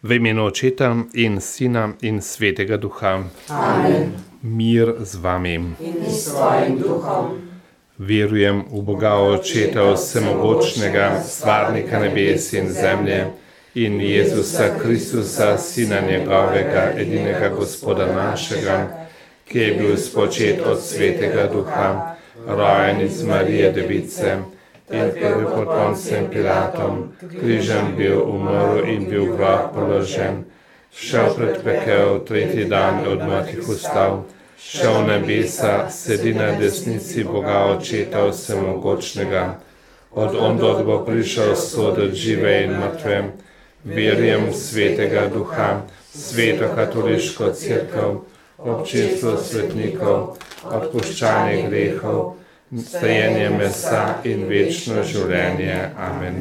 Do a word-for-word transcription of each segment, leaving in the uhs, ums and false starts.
V imenu Očeta in Sina in Svetega Duha. Amen. Mir z vami. In s tvojim duhom. Verujem v Boga Očeta vsemogočnega, stvarnika nebes in zemlje, in Jezusa Kristusa, Sina njegovega, edinega Gospoda našega, ki je bil spočet od Svetega Duha, rojen iz Marije Device, in prvi pod Poncem Pilatom, križem bil, umrl in bil v grob položen, šel pred pekel, tretji dan od mrtvih vstal, šel v nebesa, sedi na desnici Boga Očeta vsemogočnega, od ondod bo prišel soditi žive in mrtve. Verujem v Svetega Duha, Sveto katoliško cerkev, občinstvo svetnikov, odpuščanje grehov, stajenje mesa in večno življenje. Amen.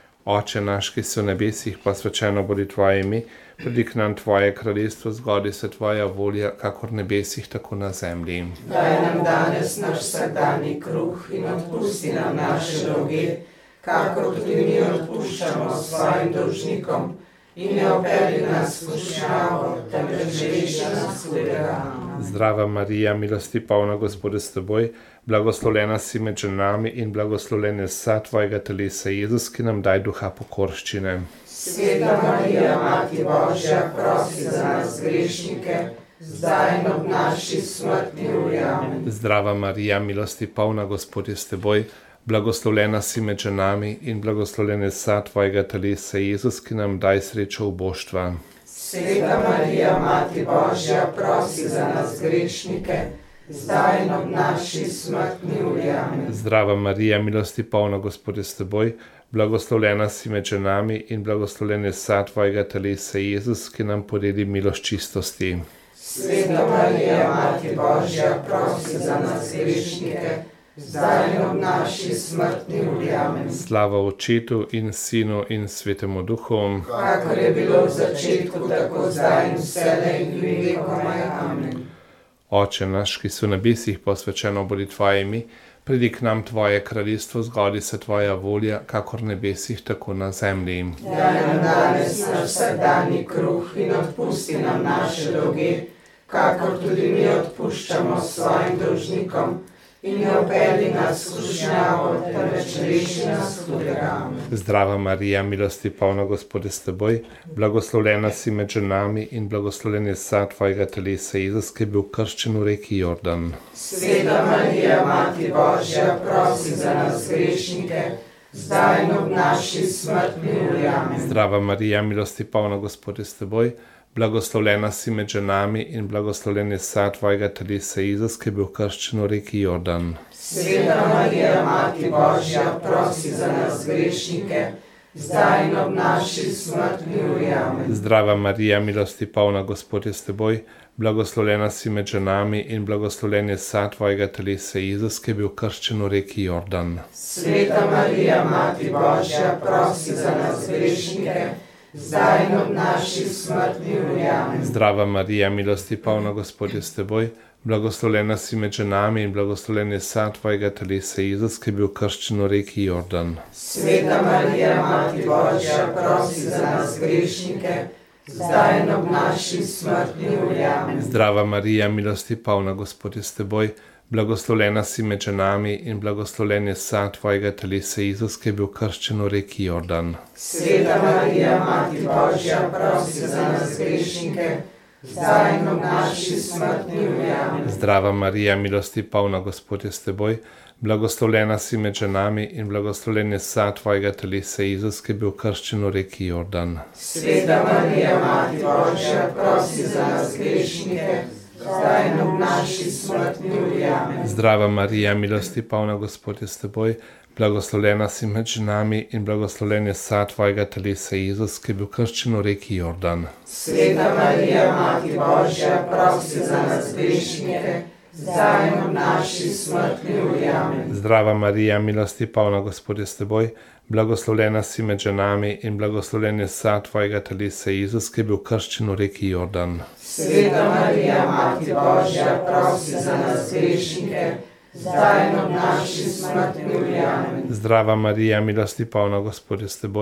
Oče naš, ki si v nebesih, posvečeno bodi tvoje ime, pridi k nam tvoje kraljestvo, zgodi se tvoja volja, kakor v nebesih, tako na zemlji. Daj nam danes naš vsakdanji kruh in odpusti nam naše dolge, kakor tudi mi odpuščamo svojim dolžnikom, in ne opelji nas v skušnjavo, temveč reši nas hudega. Zdrava Marija, milosti polna, Gospod je s teboj, blagoslovljena si med ženami in blagoslovljen je sad tvojega telesa, Jezus, ki nam daj duha pokorščine. Sveta Marija, Mati Božja, prosi za nas grešnike, zdaj in ob naši smrtni uri. Amen. Zdrava Marija, milosti polna, Gospod je s teboj, blagoslovljena si med ženami in blagoslovljen je sad tvojega telesa, Jezus, ki nam daj srečo uboštva. Sveta Marija, Mati Božja, prosi za nas grešnike, zdaj in ob naši smrtni uri. Amen. Zdrava Marija, milosti polna, Gospod je s teboj, blagoslovljena si med ženami in blagoslovljen je sad tvojega telesa, Jezus, ki nam podeli milost čistosti. Sveta Marija, Mati Božja, prosi za nas grešnike, zdaj in ob naši smrtni uri. Amen. Slava Očetu in Sinu in Svetemu Duhu, kakor je bilo v začetku, tako zdaj in vselej in vekomaj. Amen. Oče naš, ki si v nebesih, posvečeno bodi tvoje ime, pridi k nam tvoje kraljestvo, zgodi se tvoja volja, kakor v nebesih, tako na zemlji. Daj nam danes naš vsakdanji kruh in odpusti nam naše dolge, kakor tudi mi odpuščamo svojim dolžnikom, in ne opelji nas v skušnjavo, temveč reši nas hudega. Zdrava Marija, milosti polna, Gospod je s teboj, blagoslovljena si med ženami in blagoslovljen je sad tvojega telesa, Jezus, ki je bil krščen v reki Jordan. Sveta Marija, Mati Božja, prosi za nas grešnike, zdaj in ob naši smrtni uri. Amen. Zdrava Marija, milosti polna, Gospod je s teboj, blagoslovljena si med ženami in blagoslovljen je sad tvojega telesa, Jezus, ki je bil krščen v reki Jordan. Sveta Marija, Mati Božja, prosi za nas grešnike, zdaj in ob naši smrtni uri. Amen. Zdrava Marija, milosti polna, Gospod je s teboj, blagoslovljena si med ženami in blagoslovljen je sad tvojega telesa, Jezus, ki je bil krščen v reki Jordan. Sveta Marija, Mati Božja, prosi za nas grešnike, zdaj in ob naši smrtni uri. Amen. Zdrava Marija, milosti polna, Gospod je s teboj, blagoslovljena si med ženami in blagoslovljen je sad tvojega telesa, Jezus, ki je bil krščen v reki Jordan. Sveta Marija, Mati Božja, prosi za nas grešnike, zdaj in ob naši smrtni uri. Amen. Zdrava Marija, milosti polna, Gospod je s teboj, blagoslovljena si med ženami in blagoslovljen je sad tvojega telesa, Jezus, ki je bil krščen v reki Jordan. Sveta Marija, Mati Božja, prosi za nas grešnike, zdaj in ob naši smrtni uri. Amen. Zdrava Marija, milosti polna, Gospod je s teboj, blagoslovljena si med ženami in blagoslovljen je sad tvojega telesa, Jezus, ki je bil krščen v reki Jordan. Sveta Marija, Mati Božja, prosi za nas grešnike, zdaj in ob naši smrtni uri. Amen. Zdrava Marija, milosti polna, Gospod je s teboj, blagoslovljena si med ženami in blagoslovljen je sad tvojega telesa, Jezus, ki je bil krščen v reki Jordan. Sveta Marija, Mati Božja, prosi za nas grešnike, zdaj in ob naši smrtni uri. Amen. Zdrava Marija, milosti polna, Gospod je s teboj, blagoslovljena si med ženami in blagoslovljen je sad tvojega telesa, Jezus, ki je bil krščen v reki Jordan. Sveta Marija, Mati Božja, prosi za nas grešnike, zdaj in ob naši smrtni uri. Amen. Zdrava Marija, milosti polna, Gospod je s teboj,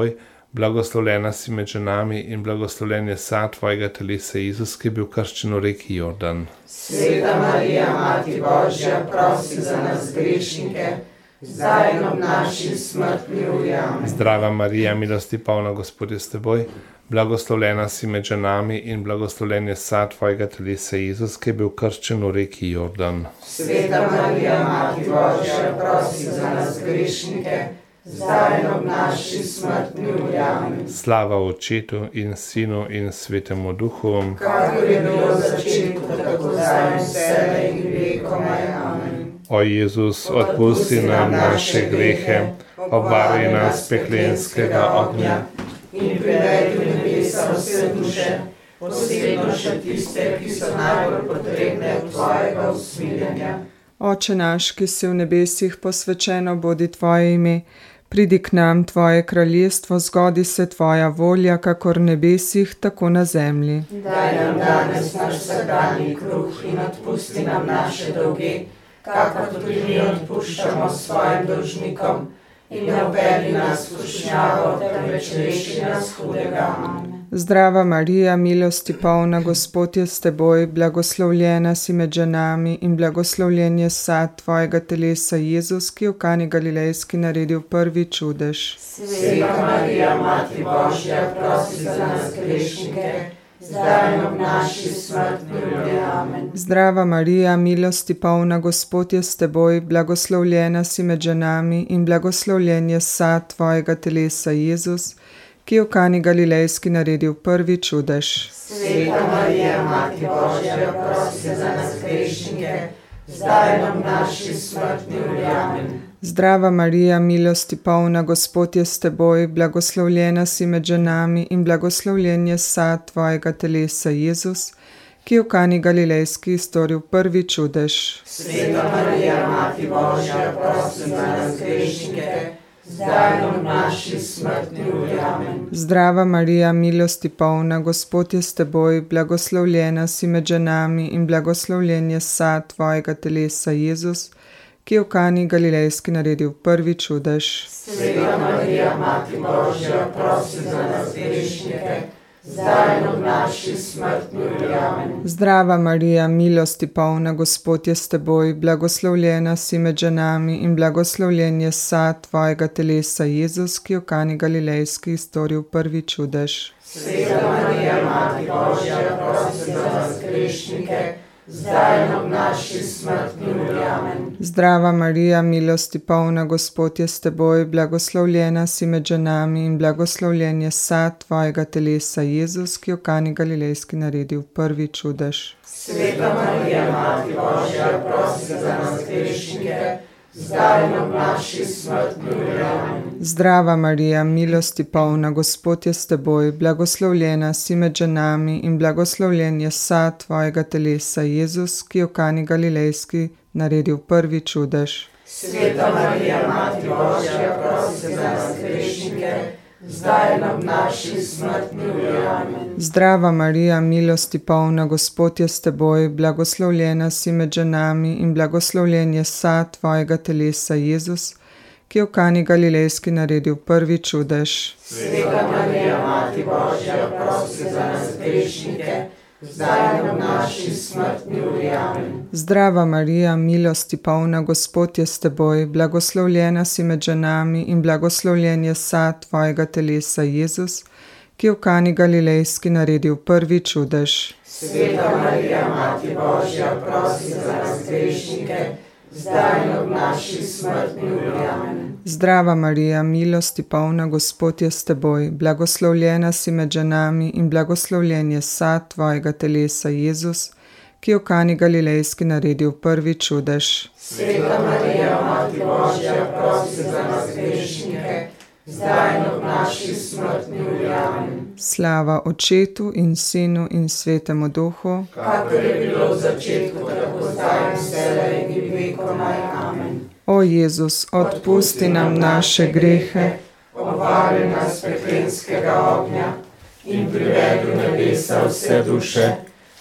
blagoslovljena si med ženami in blagoslovljen je sad tvojega telesa, Jezus, ki je bil krščen v reki Jordan. Sveta Marija, Mati Božja, prosi za nas grešnike, zdaj in ob naši smrtni uri. Amen. Zdrava Marija, milosti polna, Gospod je s teboj, blagoslovljena si med ženami in blagoslovljen je sad tvojega telesa, Jezus, ki je bil krščen v reki Jordan. Sveta Marija, Mati Božja, prosi za nas grešnike, zdaj in ob naši smrtni uri. Amen. Slava Očetu in Sinu in Svetemu Duhu, kakor je bilo v začetku, tako zdaj in vselej in vekomaj. Amen. O Jezus, odpusti nam naše grehe, obvari nas peklenskega ognja in privedi v nebesa vse duše, posebno še tiste, ki so najbolj potrebne tvojega usmiljenja. Oče naš, ki si v nebesih, posvečeno bodi tvoje ime, pridi k nam tvoje kraljestvo, zgodi se tvoja volja, kakor v nebesih, tako na zemlji. Daj nam danes naš vsakdanji kruh in odpusti nam naše dolge, kakor tudi mi odpuščamo svojim dolžnikom, in ne uvedi nas v skušnjavo, temveč reši nas hudega. Amen. Zdrava Marija, milosti polna, Gospod je s teboj, blagoslovljena si med ženami in blagoslovljen je sad tvojega telesa, Jezus, ki je v Kani Galilejski naredil prvi čudež. Sveta Marija, Mati Božja, prosi za nas grešnike, zdaj in ob naši smrtni uri. Amen. Zdrava Marija, milosti polna, Gospod je s teboj, blagoslovljena si med ženami in blagoslovljen je sad tvojega telesa, Jezus, ki je v Kani Galilejski naredil prvi čudež. Sveta Marija, Mati Božja, prosi za nas grešnike, zdaj in ob naši smrtni uri. Amen. Zdrava Marija, milosti polna, Gospod je s teboj, blagoslovljena si med ženami in blagoslovljen je sad tvojega telesa, Jezus, ki je v Kani Galilejski storil prvi čudež. Sveta Marija, Mati Božja, prosi za nas grešnike, zdaj in ob naši smrtni uri. Amen. Zdrava Marija, milosti polna, Gospod je s teboj, blagoslovljena si med ženami in blagoslovljen je sad tvojega telesa, Jezus, ki je v Kani Galilejski naredil prvi čudež. Sveta Marija, Mati Božja, prosi za nas grešnike, zdaj in ob naši smrtni uri. Amen. Zdrava Marija, milosti polna, Gospod je s teboj, blagoslovljena si med ženami in blagoslovljen je sad tvojega telesa, Jezus, ki je v Kani Galilejski storil prvi čudež. Sveta Marija, Mati Božja, prosi za nas grešnike, zdaj in ob naši smrtni uri. Amen. Zdrava Marija, milosti polna, Gospod je s teboj, blagoslovljena si med ženami in blagoslovljen je sad tvojega telesa, Jezus, ki je v Kani Galilejski naredil prvi čudež. Sveta Marija, Mati Božja, prosi za nas grešnike, zdaj in ob naši smrtni uri. Amen. Zdrava Marija, milosti polna, Gospod je s teboj, blagoslovljena si med ženami in blagoslovljen je sad tvojega telesa, Jezus, ki je v Kani Galilejski naredil prvi čudež. Sveta Marija, Mati Božja, prosi za nas grešnike, zdaj in ob naši smrtni uri. Amen. Zdrava Marija, milosti polna, Gospod je s teboj, blagoslovljena si med ženami in blagoslovljen je sad tvojega telesa, Jezus, ki je v Kani Galilejski naredil prvi čudež. Sveta Marija, Mati Božja, prosi za nas grešnike, zdaj in ob naši smrtni uri. Amen. Zdrava Marija, milosti polna, Gospod je s teboj, blagoslovljena si med ženami in blagoslovljen je sad tvojega telesa, Jezus, ki je v Kani Galilejski naredil prvi čudež. Sveta Marija, Mati Božja, prosi za nas grešnike, zdaj in ob naši smrtni uri. Amen. Zdrava Marija, milosti polna, Gospod je s teboj, blagoslovljena si med ženami in blagoslovljen je sad tvojega telesa, Jezus, ki je v Kani Galilejski naredil prvi čudež. Sveta Marija, Mati Božja, prosi za nas grešnike, zdaj in ob naši smrtni uri. Amen. Slava Očetu in Sinu in Svetemu Duhu, kakor je bilo v začetku, tako zdaj in vselej in vekomaj. Amen. O Jezus, odpusti nam naše grehe, obvari nas peklenskega ognja in privedi v nebesa vse duše,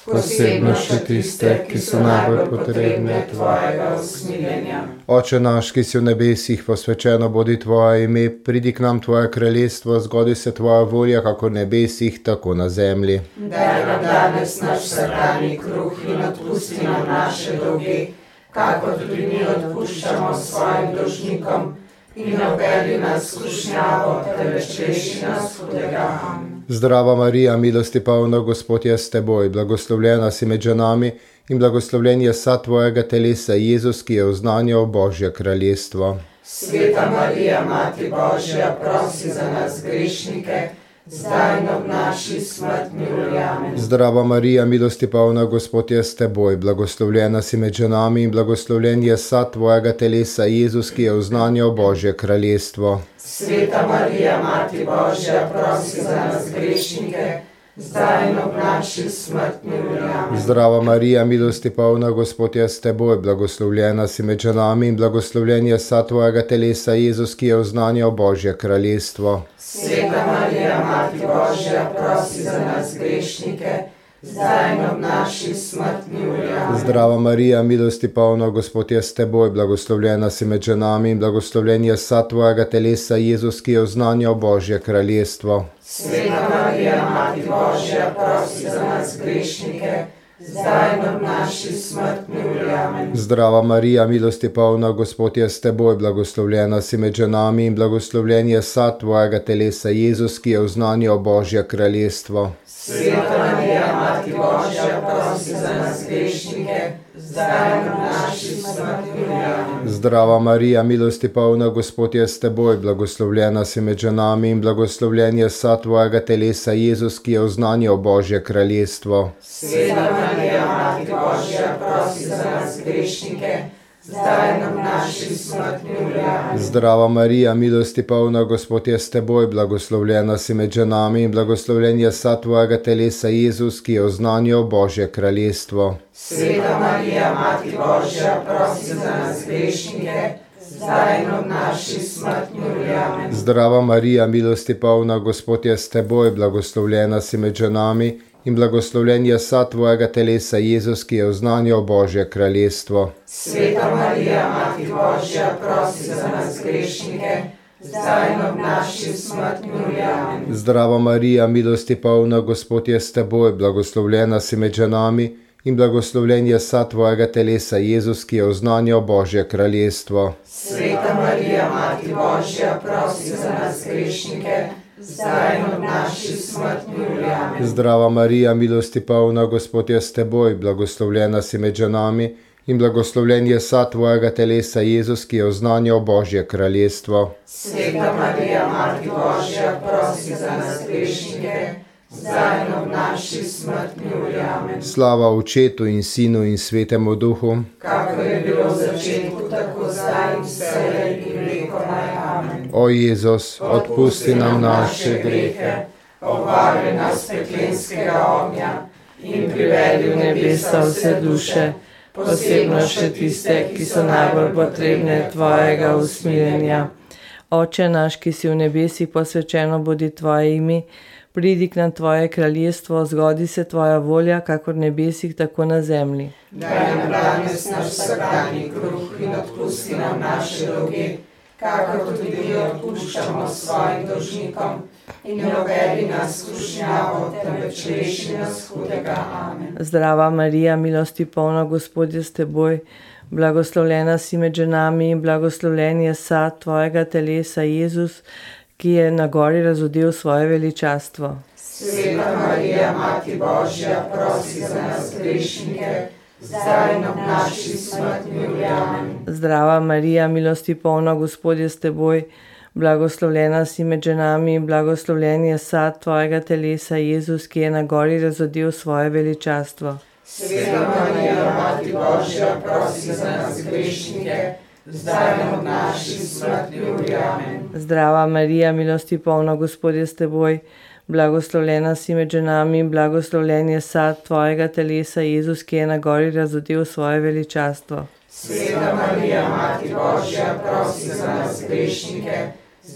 posebno še tiste, ki so najbolj potrebne tvojega usmiljenja. Oče naš, ki si v nebesih, posvečeno bodi tvoje ime, pridi k nam tvoje kraljestvo, zgodi se tvoja volja, kako v nebesih, tako na zemlji. Daj nam danes naš vsakdanji kruh in odpusti nam naše dolge, kakor tudi mi odpuščamo svojim dolžnikom, in ne vpelji nas v skušnjavo, temveč reši nas hudega. Amen. Zdrava Marija, milosti polna, Gospod je s teboj, blagoslovljena si med ženami in blagoslovljen je sad tvojega telesa, Jezus, ki je oznanjal Božje kraljestvo. Sveta Marija, Mati Božja, prosi za nas grešnike, zdaj in ob naši smrtni uri. Amen. Zdrava Marija, milosti polna, Gospod je s teboj, blagoslovljena si med ženami in blagoslovljen je sad tvojega telesa, Jezus, ki je oznanjal Božje kraljestvo. Sveta Marija, Mati Božja, prosi za nas grešnike, zdaj in ob naši smrtni uri. Amen. Zdrava Marija, milosti polna, Gospod je s teboj, blagoslovljena si med ženami in blagoslovljen je sad tvojega telesa, Jezus, ki je oznanjal Božje kraljestvo. Sveta Marija, Mati Božja, prosi za nas grešnike, zdaj in ob naši smrtni uri. Amen. Zdrava Marija, milosti polna, Gospod je s teboj, blagoslovljena si med ženami in blagoslovljen je sad tvojega telesa, Jezus, ki je oznanjal Božje kraljestvo. Sveta Marija, Mati Božja, prosi za nas grešnike, zdaj in ob naši smrtni uri. Amen. Zdrava Marija, milosti polna, Gospod je s teboj, blagoslovljena si med ženami in blagoslovljen je sad tvojega telesa, Jezus, ki je oznanjal Božje kraljestvo. Sveta Marija, Mati Božja, prosi za nas grešnike, zdaj in ob naši smrtni uri. Amen. Zdrava Marija, milosti polna, Gospod je s teboj, blagoslovljena si med ženami in blagoslovljen je sad tvojega telesa, Jezus, ki je oznanjal Božje kraljestvo. Sveta Marija, Mati Božja, prosi za nas grešnike, zdaj in ob naši smrtni uri. Amen. Zdrava Marija, milosti polna, Gospod je s teboj, blagoslovljena si med ženami in blagoslovljen je sad tvojega telesa, Jezus, ki je oznanjal Božje kraljestvo. Sveta Marija, Mati Božja, prosi za nas grešnike, zdaj in ob naši smrtni uri. Amen. Zdrava Marija, milosti polna, Gospod je s teboj, blagoslovljena si med ženami in blagoslovljen je sad tvojega telesa, Jezus, ki je oznanjal Božje kraljestvo. Sveta Marija, Mati Božja, prosi za nas grešnike, zdaj in ob naši smrtni uri. Amen. Zdrava Marija, milosti polna, Gospod je s teboj, blagoslovljena si med ženami in blagoslovljen je sad tvojega telesa, Jezus, ki je oznanjal Božje kraljestvo. Sveta Marija, Mati Božja, prosi za nas grešnike, zdaj in ob naši smrtni uri. Amen. Zdrava Marija, milosti polna, Gospod je s teboj, blagoslovljena si med ženami in blagoslovljen je sad tvojega telesa, Jezus, ki je oznanjal Božje kraljestvo. Sveta Marija, Mati Božja, prosi za nas grešnike, zdaj in ob naši smrtni uri. Amen. Slava Očetu in Sinu in Svetemu Duhu, kakor je bilo v začetku, tako zdaj in vselej in vekomaj. Amen. O Jezus, odpusti nam naše grehe, obvari nas peklenskega ognja in privedi v nebesa vse duše, posebno še tiste, ki so najbolj potrebne tvojega usmiljenja. Oče naš, ki si v nebesih, posvečeno bodi tvoje ime, pridi k nam tvoje kraljestvo, zgodi se tvoja volja, kakor v nebesih, tako na zemlji. Daj nam danes naš vsakdanji kruh in odpusti nam naše dolge, kakor tudi mi odpuščamo svojim dolžnikom, in ne uvedi nas v skušnjavo, temveč reši nas hudega. Amen. Zdrava Marija, milosti polna, Gospod je s teboj, blagoslovljena si med ženami in blagoslovljen je sad tvojega telesa, Jezus, ki je na gori razodel svoje veličastvo. Sveta Marija, Mati Božja, prosi za nas grešnike, zdaj in ob naši smrtni uri. Amen. Zdrava Marija, milosti polna, Gospod je s teboj, blagoslovljena si med ženami in blagoslovljen je sad tvojega telesa, Jezus, ki je na gori razodel svoje veličastvo. Sveta Marija, Mati Božja, prosi za nas grešnike, zdaj in ob naši smrtni uri. Amen. Zdrava Marija, milosti polna, Gospod je s teboj, blagoslovljena si med ženami in blagoslovljen je sad tvojega telesa, Jezus, ki je na gori razodel svoje veličastvo. Sveta Marija, Mati Božja, prosi za nas grešnike,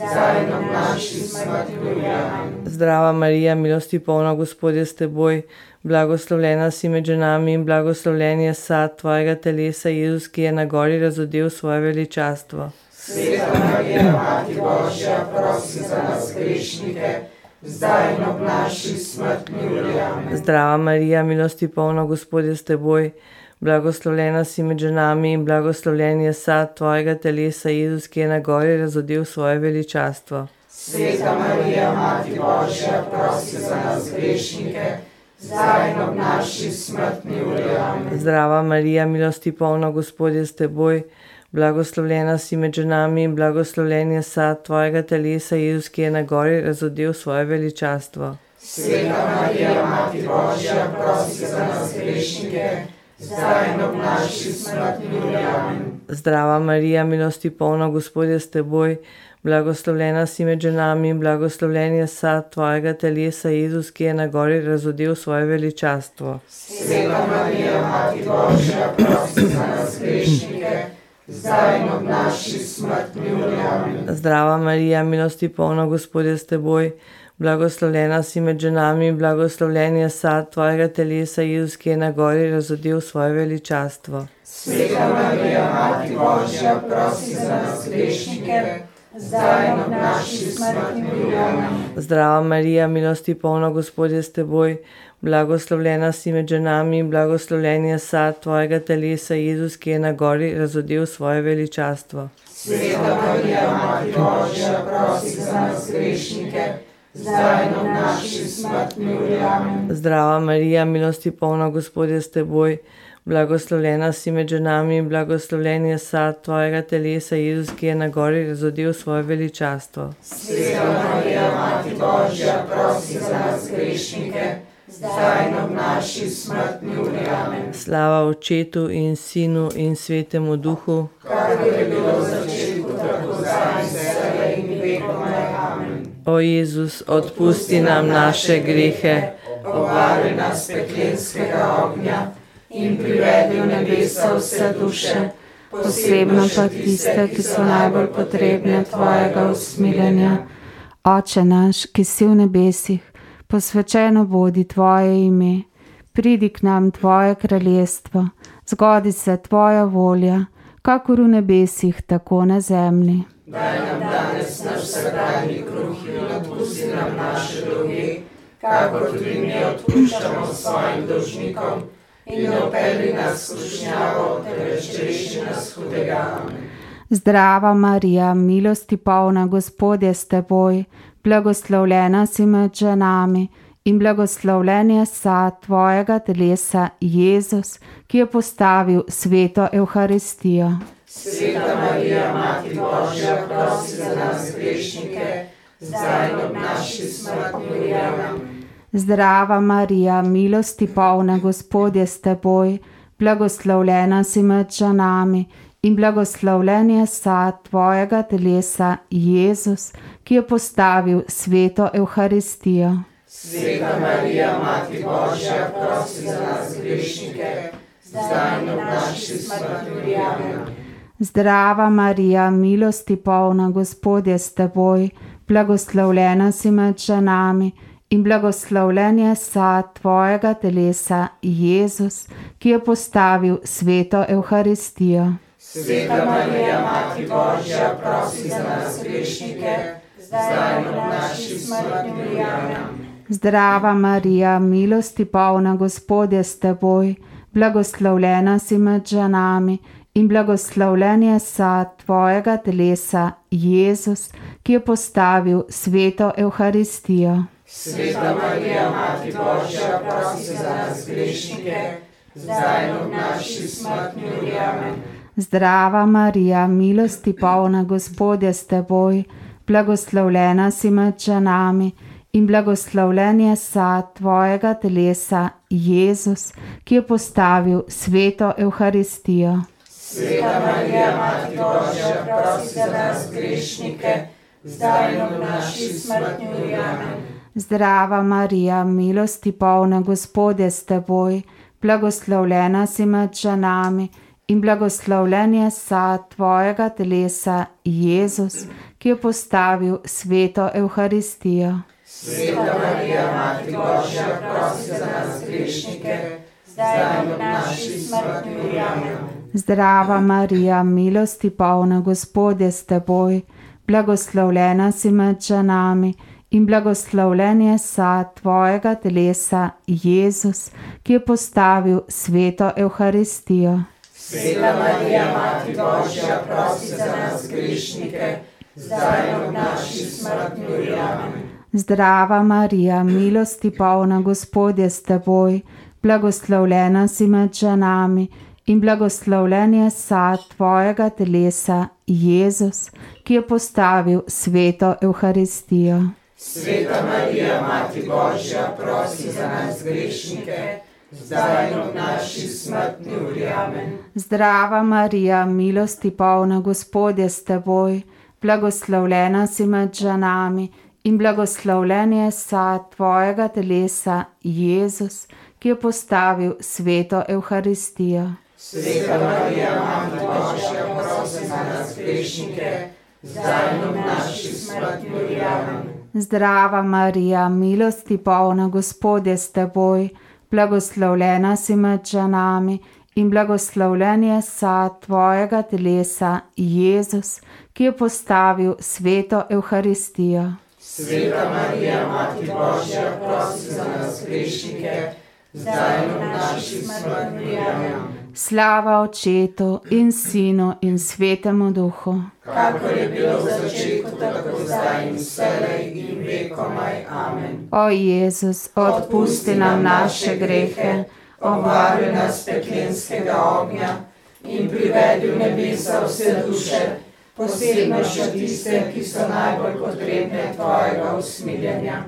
zdaj in ob naši smrti. Amen. Zdrava Marija, milosti polna, Gospod je s teboj, blagoslovljena si med ženami in blagoslovljen je sad tvojega telesa, Jezus, ki je na gori razodel svoje veličastvo. Sveta Marija, Mati Božja, prosi za nas grešnike, zdaj in ob naši smrtni uri. Amen. Zdrava Marija, milosti polna, Gospod je s teboj, blagoslovljena si med ženami in blagoslovljen je sad tvojega telesa, Jezus, ki je na gori razodel svoje veličastvo. Sveta Marija, Mati Božja, prosi za nas grešnike, zdaj in ob naši smrtni uri. Amen. Zdrava Marija, milosti polna, Gospod je s teboj, blagoslovljena si med ženami in blagoslovljen je sad tvojega telesa, Jezus, ki je na gori razodel svoje veličastvo. Sveta Marija, Mati Božja, prosi za nas grešnike, zdaj in ob naši smrtni uri. Amen. Zdrava Marija, milosti polna, Gospod je s teboj, blagoslovljena si med ženami in blagoslovljen je sad tvojega telesa, Jezus, ki je na gori razodel svoje veličastvo. Sveta Marija, Mati Božja, prosi za nas grešnike, zdaj in ob naši smrtni uri. Amen. Zdrava Marija, milosti polna, Gospod je s teboj, blagoslovljena si med ženami in blagoslovljen je sad tvojega telesa, Jezus, ki je na gori razodel svoje veličastvo. Sveta Marija, Mati Božja, prosi za nas grešnike, zdaj in ob naši smrtni uri. Amen. Zdrava Marija, milosti polna, Gospod je s teboj, blagoslovljena si med ženami in blagoslovljen je sad tvojega telesa, Jezus, ki je na gori razodel svoje veličastvo. Sveta Marija, Mati Božja, prosi za nas grešnike, zdaj in ob naši smrtni uri. Amen. Zdrava Marija, milosti polna, Gospod je s teboj, blagoslovljena si med ženami in blagoslovljen je sad tvojega telesa, Jezus, ki je na gori razodel svoje veličastvo. Sveta Marija, Mati Božja, prosi za nas grešnike, zdaj in ob naši smrtni uri. Amen. Slava Očetu in Sinu in Svetemu Duhu, Kakor je bilo v začetku, tako zdaj in vselej in vekomaj. Amen. O Jezus, odpusti nam naše grehe, Obvari nas peklenskega ognja in privedi v nebesa vse duše, posebno pa tiste, ki so najbolj potrebne tvojega usmiljenja. Oče naš, ki si v nebesih, posvečeno bodi tvoje ime, pridi k nam tvoje kraljestvo, zgodi se tvoja volja, kakor v nebesih, tako na zemlji. Daj nam danes naš vsakdanji kruh in odpusti nam naše dolge, kakor tudi mi odpuščamo svojim dolžnikom, in ne vpelji nas v skušnjavo, temveč reši nas hudega. Amen. Zdrava Marija, milosti polna, Gospod je s teboj, blagoslovljena si med ženami in blagoslovljen je sad tvojega telesa, Jezus, ki je postavil sveto Evharistijo. Sveta Marija, Mati Božja, prosi za nas grešnike, zdaj in ob naši smrtni uri. Amen. Zdrava Marija, milosti polna, Gospod je s teboj, blagoslovljena si med ženami in blagoslovljen je sad tvojega telesa, Jezus, ki je postavil sveto Evharistijo. Sveta Marija, Mati Božja, prosi za nas grešnike, zdaj in ob naši smrtni uri. Amen. Zdrava Marija, milosti polna, Gospod je s teboj, blagoslovljena si med ženami in blagoslovljen je sad tvojega telesa, Jezus, ki je postavil sveto Evharistijo. Sveta Marija, Mati Božja, prosi za nas grešnike, zdaj in ob naši smrtni uri. Amen. Zdrava Marija, milosti polna, Gospod je s teboj, blagoslovljena si med ženami in blagoslovljen je sad tvojega telesa, Jezus, ki je postavil sveto Evharistijo. Sveta Marija, Mati Božja, prosi za nas grešnike, zdaj in ob naši smrtni uri. Amen. Zdrava Marija, milosti polna, Gospod je s teboj, blagoslovljena si med ženami in blagoslovljen je sad tvojega telesa, Jezus, ki je postavil sveto Evharistijo. Sveta Marija, Mati Božja, prosi za nas grešnike, zdaj in ob naši smrtni uri. Amen. Zdrava Marija, milosti polna, Gospod je s teboj, blagoslovljena si med ženami in blagoslovljen je sad tvojega telesa, Jezus, ki je postavil sveto Evharistijo. Sveta Marija, Mati Božja, prosi za nas grešnike, zdaj in ob naši smrtni uri. Amen. Zdrava Marija, milosti polna, Gospod je s teboj, blagoslovljena si med ženami in blagoslovljen je sad tvojega telesa, Jezus, ki je postavil sveto Evharistijo. Sveta Marija, Mati Božja, prosi za nas grešnike, zdaj in ob naši smrtni uri. Amen. Zdrava Marija, milosti polna, Gospod je s teboj, blagoslovljena si med ženami in blagoslovljen je sad tvojega telesa, Jezus, ki je postavil sveto Evharistijo. Sveta Marija, Mati Božja, prosi za nas grešnike, zdaj in ob naši smrtni uri. Amen. Zdrava Marija, milosti polna, Gospod je s teboj, blagoslovljena si med ženami in blagoslovljen je sad tvojega telesa, Jezus, ki je postavil sveto Evharistijo. Sveta Marija, Mati Božja, prosi za nas grešnike, zdaj in ob naši smrtni uri. Amen. Zdrava Marija, milosti polna, Gospod je s teboj, blagoslovljena si med ženami in blagoslovljen je sad tvojega telesa, Jezus, ki je postavil sveto Evharistijo. Sveta Marija, Mati Božja, prosi za nas grešnike, zdaj in ob naši smrtni uri. Amen. Slava Očetu in Sinu in Svetemu Duhu, kakor je bilo v začetku, tako zdaj in vselej in vekomaj. Amen. O Jezus, odpusti nam naše grehe, obvari nas peklenskega ognja in privedi v nebesa vse duše, posebno še tiste, ki so najbolj potrebne tvojega usmiljenja.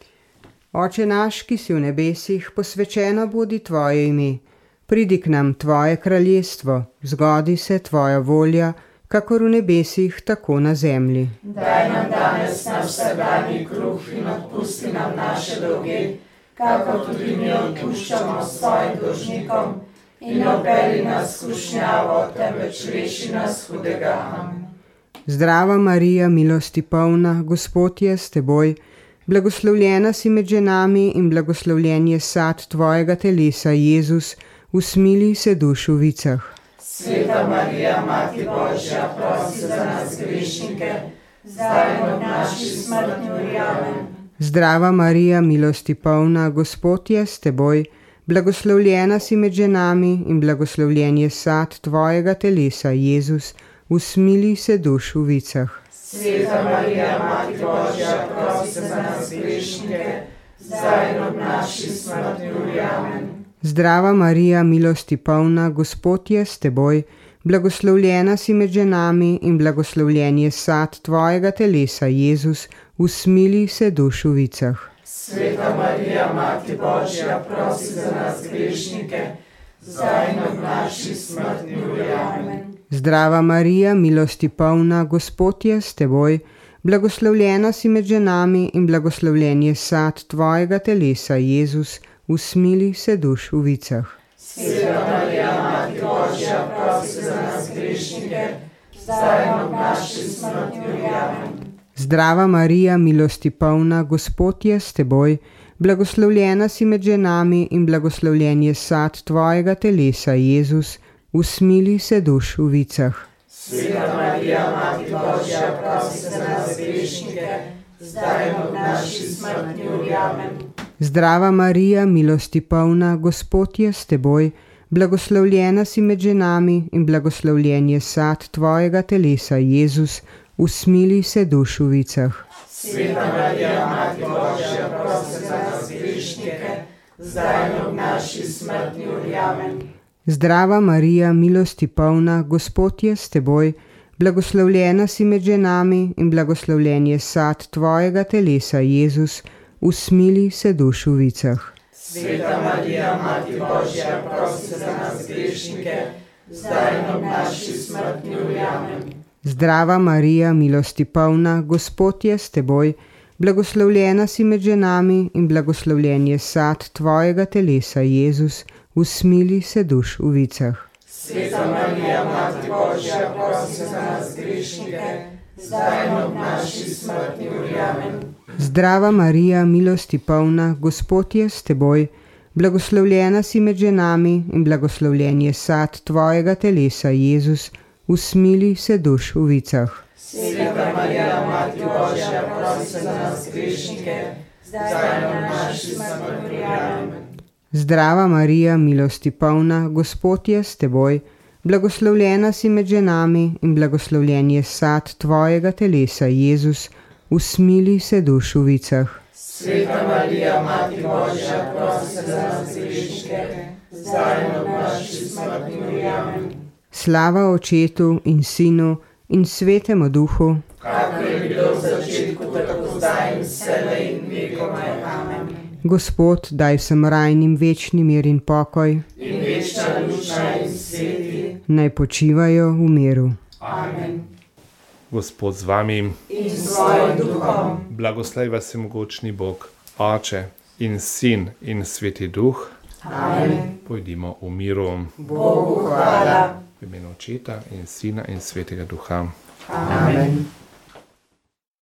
Oče naš, ki si v nebesih, posvečeno bodi tvoje ime. Pridi k nam tvoje kraljestvo, zgodi se tvoja volja, kakor v nebesih, tako na zemlji. Daj nam danes naš vsakdanji kruh in odpusti nam naše dolge, kakor tudi mi odpuščamo svojim dolžnikom, in ne vpelji nas v skušnjavo, temveč reši nas hudega. Amen. Zdrava Marija, milosti polna, Gospod je s teboj, blagoslovljena si med ženami in blagoslovljen je sad tvojega telesa, Jezus, usmili se duš v vicah. Sveta Marija, Mati Božja, prosi za nas grešnike, zdaj in ob naši smrtni uri. Amen. Zdrava Marija, milosti polna, Gospod je s teboj, blagoslovljena si med ženami in blagoslovljen je sad tvojega telesa, Jezus, usmili se duš v vicah. Sveta Marija, Mati Božja, prosi za nas grešnike, zdaj in ob naši smrtni uri. Amen. Zdrava Marija, milosti polna, Gospod je s teboj, blagoslovljena si med ženami in blagoslovljen je sad tvojega telesa, Jezus, usmili se duš v vicah. Sveta Marija, Mati Božja, prosi za nas grešnike, zdaj in ob naši smrtni uri. Amen. Zdrava Marija, milosti polna, Gospod je s teboj, blagoslovljena si med ženami in blagoslovljen je sad tvojega telesa, Jezus, usmili se duš v vicah. Sveta Marija, Mati Božja, prosi za nas grešnike, zdaj in ob naši smrtni uri. Amen. Zdrava Marija, milosti polna, Gospod je s teboj, blagoslovljena si med ženami in blagoslovljen je sad tvojega telesa, Jezus, usmili se duš v vicah. Sveta Marija, Mati Božja, prosi za nas grešnike, zdaj in ob naši smrtni uri. Amen. Zdrava Marija, milosti polna, Gospod je s teboj, blagoslovljena si med ženami in blagoslovljen je sad tvojega telesa, Jezus, usmili se duš v vicah. Sveta Marija, Mati Božja, prosi za nas grešnike, zdaj in ob naši smrtni uri. Amen. Zdrava Marija, milosti polna, Gospod je s teboj, blagoslovljena si med ženami in blagoslovljen je sad tvojega telesa, Jezus, usmili se duš v vicah. Sveta Marija, Mati Božja, prosi za nas grešnike, zdaj in ob naši smrtni uri. Amen. Zdrava Marija, milosti polna, Gospod je s teboj, blagoslovljena si med ženami in blagoslovljen je sad tvojega telesa, Jezus, usmili se duš v vicah. Sveta Marija, Mati Božja, prosi za nas grešnike, zdaj in ob naši smrti. Amen. Zdrava Marija, milosti polna, Gospod je s teboj, blagoslovljena si med ženami in blagoslovljen je sad tvojega telesa, Jezus. Usmili se duš v vicah. Sveta Marija, Mati Božja, prosi za nas grešnike, zdaj in ob naši smrti. Amen. Zdrava Marija, milosti polna, Gospod je s teboj, blagoslovljena si med ženami in blagoslovljen je sad tvojega telesa, Jezus. Usmili se duš v vicah. Sveta Marija, Mati Božja, prosi za nas grešnike, zdaj in ob naši smrti. Amen. Slava Očetu in Sinu in Svetemu Duhu, kakor je bilo v začetku, tako zdaj in vselej in vekomaj. Amen. Gospod, daj vsem rajnim večni mir in pokoj, In večna lučna in sveti. naj počivajo v miru. Amen. Gospod z vami, In s svojim duhom. blagoslovi vas vsemogočni Bog, Oče in Sin in Sveti Duh. Amen. Pojdimo v miru. Bogu hvala. V imenu Očeta in Sina in Svetega Duha. Amen.